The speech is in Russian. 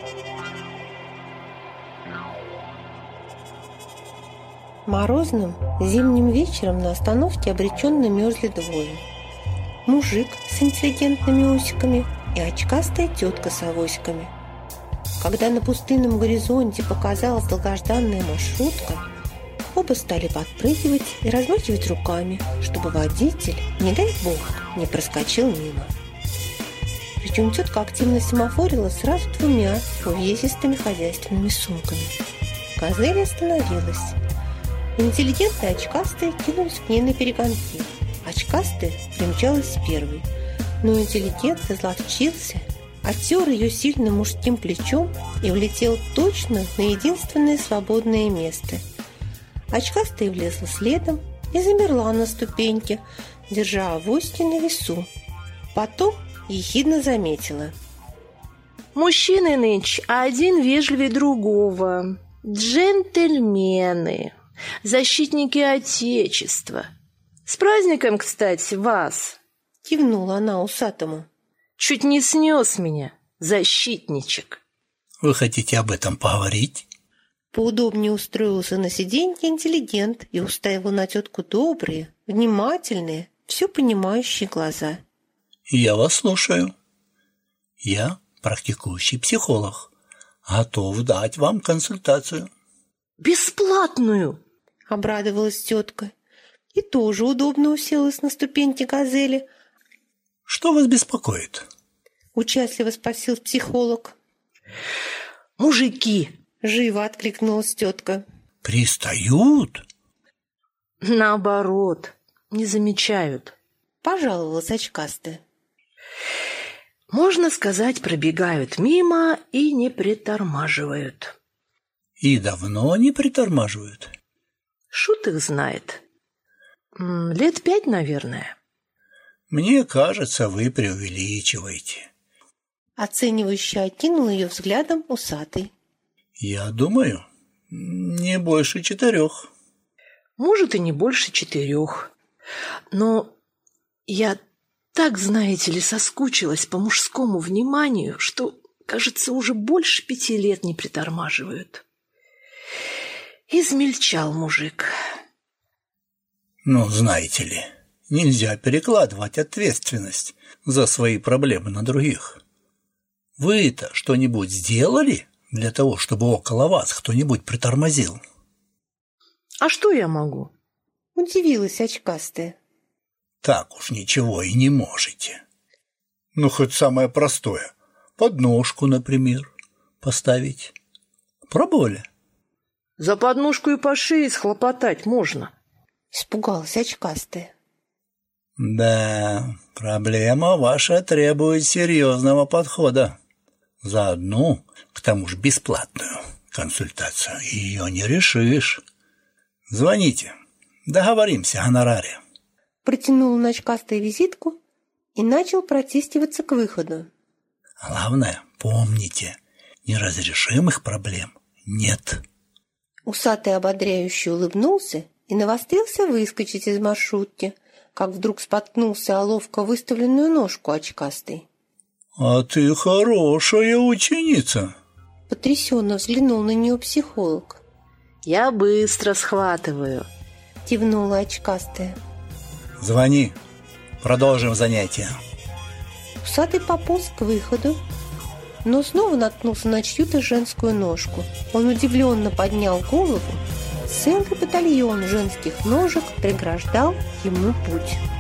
Морозным зимним вечером на остановке обреченно мерзли двое. Мужик с интеллигентными усиками и очкастая тетка с авоськами. Когда на пустынном горизонте показалась долгожданная маршрутка, оба стали подпрыгивать и размахивать руками, чтобы водитель, не дай бог, не проскочил мимо. Причем тетка активно семафорила сразу двумя увесистыми хозяйственными сумками. Газель остановилась. Интеллигентная очкастая кинулась к ней на перегонки. Очкастая примчалась первой, но интеллигент изловчился, оттер ее сильным мужским плечом и влетел точно на единственное свободное место. Очкастая влезла следом и замерла на ступеньке, держа авоськи на весу. Потом ехидно заметила: «Мужчины нынче один вежливее другого. Джентльмены, защитники Отечества. С праздником, кстати, вас!» Кивнула она усатому. «Чуть не снес меня, защитничек». «Вы хотите об этом поговорить?» Поудобнее устроился на сиденье интеллигент и уставил на тетку добрые, внимательные, все понимающие глаза. «Я вас слушаю. Я практикующий психолог. Готов дать вам консультацию». «Бесплатную!» — обрадовалась тетка и тоже удобно уселась на ступеньке газели. «Что вас беспокоит?» — участливо спросил психолог. «Мужики!» — живо откликнулась тетка. «Пристают?» «Наоборот, не замечают», — пожаловалась очкастая. «Можно сказать, пробегают мимо и не притормаживают». «И давно не притормаживают?» «Шут их знает. 5 лет, наверное». «Мне кажется, вы преувеличиваете». Оценивающе окинул ее взглядом усатый. «Я думаю, не больше 4». «Может, и не больше 4. Но я так, знаете ли, соскучилась по мужскому вниманию, что, кажется, уже больше 5 лет не притормаживают». Измельчал мужик. «Ну, знаете ли, нельзя перекладывать ответственность за свои проблемы на других. Вы-то что-нибудь сделали для того, чтобы около вас кто-нибудь притормозил?» «А что я могу?» — удивилась очкастая. «Так уж ничего и не можете. Ну, хоть самое простое. Подножку, например, поставить. Пробовали?» «За подножку и по шее схлопотать можно». Испугалась очкастая. «Да, проблема ваша требует серьезного подхода. За одну, к тому же бесплатную, консультацию ее не решишь. Звоните, договоримся о гонораре». Протянул на очкастой визитку и начал протискиваться к выходу. «Главное, помните, неразрешимых проблем нет». Усатый ободряюще улыбнулся и навострился выскочить из маршрутки, как вдруг споткнулся о ловко выставленную ножку очкастой. «А ты хорошая ученица!» Потрясенно взглянул на нее психолог. «Я быстро схватываю», — кивнула очкастая. «Звони, продолжим занятие». Усатый пополз к выходу, но снова наткнулся на чью-то женскую ножку. Он удивленно поднял голову. Целый батальон женских ножек преграждал ему путь.